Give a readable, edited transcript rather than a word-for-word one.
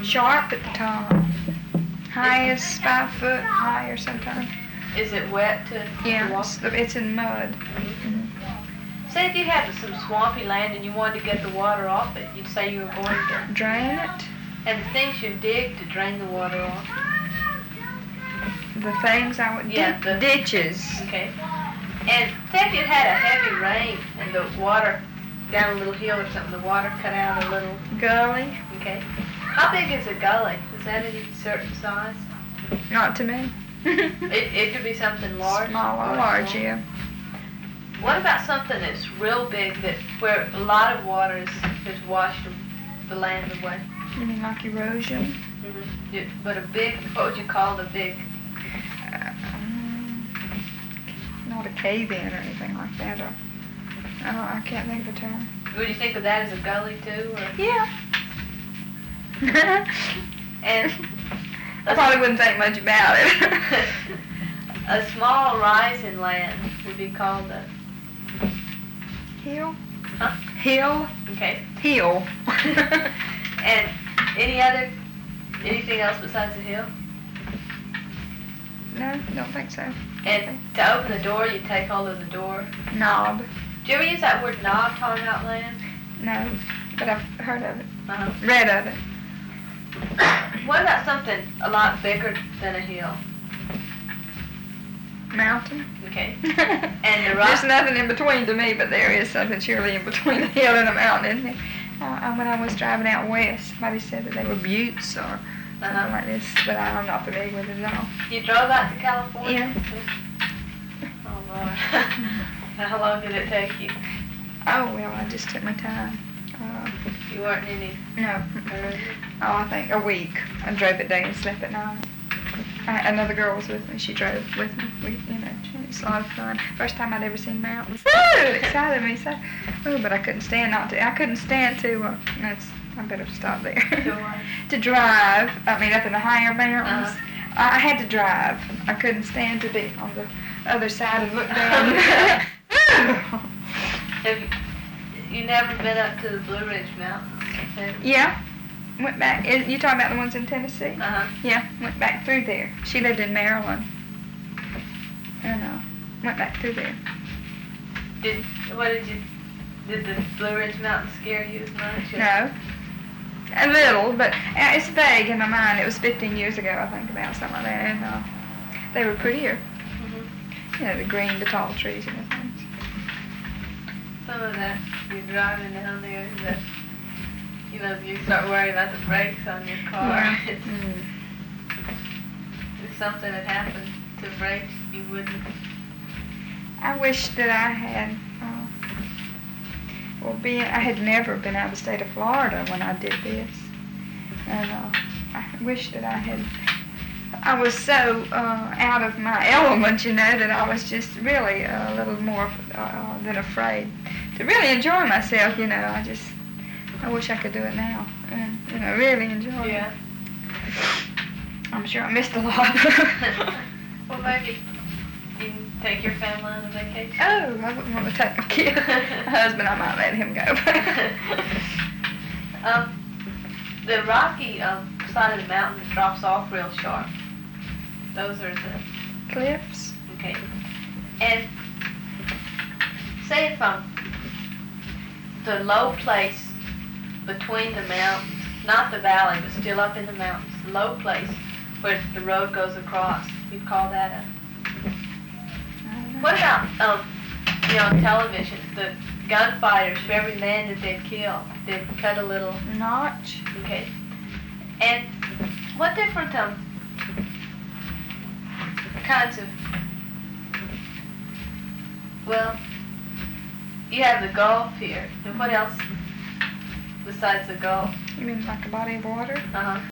Sharp at the top. High as 5 foot high or sometimes. Is it wet to walk? It's in mud. Say if you had some swampy land and you wanted to get the water off it, you'd say you were going to Drain it. And the things you dig to drain the water off. The things I would ditches. Okay. And say if you had a heavy rain and the water down a little hill or something, the water cut out a little gully. Okay. How big is a gully? Is that any certain size? Not to me. It could be something large. Small or large, yeah. What about something that's real big, where a lot of water has washed the land away? You mean like erosion? Mm-hmm. But a big, what would you call the big? Not a cave-in or anything like that. I can't think of the term. Would you think of that as a gully too? Or? Yeah. And I probably wouldn't think much about it. A small rising land would be called a hill. Huh? Hill. Okay. Hill. And anything else besides the hill? No, don't think so. And to open the door, you take hold of the door. Knob. Do you ever use that word knob talking about land? No, but I've heard of it. Read of it. What about something a lot bigger than a hill? Mountain. Okay. And the rock. There's nothing in between to me, but there is something surely in between a hill and a mountain, isn't there? When I was driving out west, somebody said that they were buttes or something like this, but I'm not familiar with it at all. You drove out to California? Yeah. Oh, Lord. How long did it take you? Oh, well, I just took my time. You weren't in any? No. I think a week. I drove it day and slept at night. Another girl was with me. She drove with me. It was a lot of fun. First time I'd ever seen mountains. It excited me so. Oh, but I couldn't stand to. I better stop there. To drive. I mean, up in the higher mountains. I had to drive. I couldn't stand to be on the other side and look down. Have you never been up to the Blue Ridge Mountains? Yeah. Went back. You talking about the ones in Tennessee? Yeah, went back through there. She lived in Maryland. And went back through there. Did the Blue Ridge Mountains scare you as much? No. A little, but it's vague in my mind. It was 15 years ago, I think, about something like that. And they were prettier. Mm-hmm. The green, the tall trees and the things. Some of that, you're driving down there, that you start worrying about the brakes on your car. Yeah. If something had happened to brakes, you wouldn't. I wish that I had, I had never been out of the state of Florida when I did this. And I wish that I was so out of my element, that I was just really a little more than afraid to really enjoy myself, I wish I could do it now and, really enjoy it. I'm sure I missed a lot. Well, maybe you can take your family on a vacation. Oh, I wouldn't want to take my kid. My husband, I might let him go. The rocky side of the mountain that drops off real sharp. Those are the cliffs. Okay. And say if the low place between the mountains, not the valley, but still up in the mountains, the low place where the road goes across, you'd call that a... What about, on television, the gunfighters, for every man that they'd kill, they'd cut a little... notch. Okay. And what different kinds of... Well, you have the Gulf here. And what else besides the Gulf? You mean like a body of water?